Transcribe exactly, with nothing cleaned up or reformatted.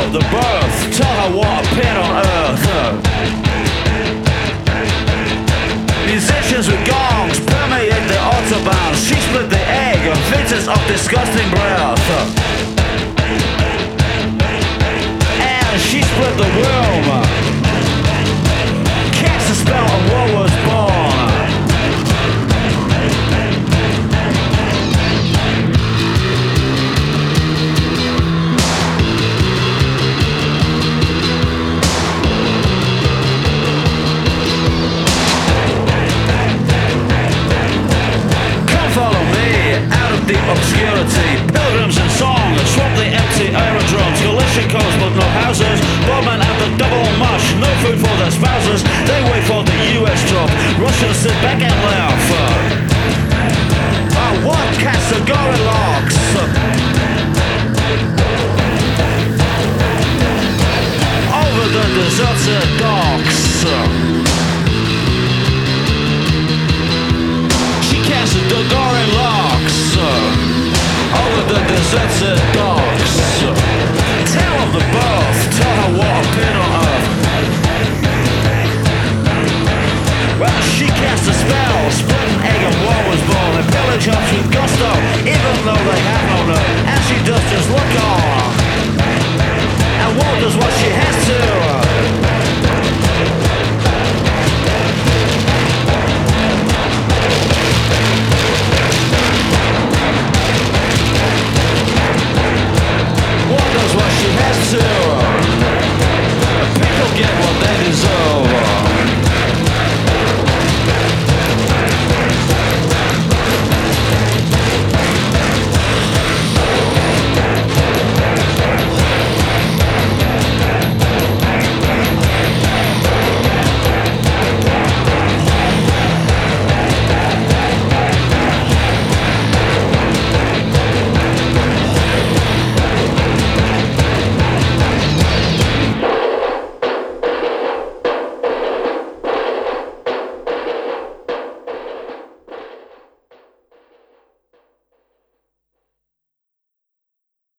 of the birth. Tell her what a pain on earth. Musicians with gongs permeate the autobahn. She split the egg on fetus of disgusting breath. And she split the womb. Cast a spell on what was born. Deep obscurity, pilgrims and song, swap the empty aerodromes, Galishnikov but no houses, bombing at the double mush, no food for their spouses, they wait for the U S drop, Russians sit back and laugh. Oh, what cats are going locks? Over the deserted docks. She cast the Dorian locks over the deserted docks. Tell of the birth, tell her what a pain on earth. Well, she cast a spell, split an egg and war was born. And pillage helps with gusto, even though they have no nerve. And she does just look on.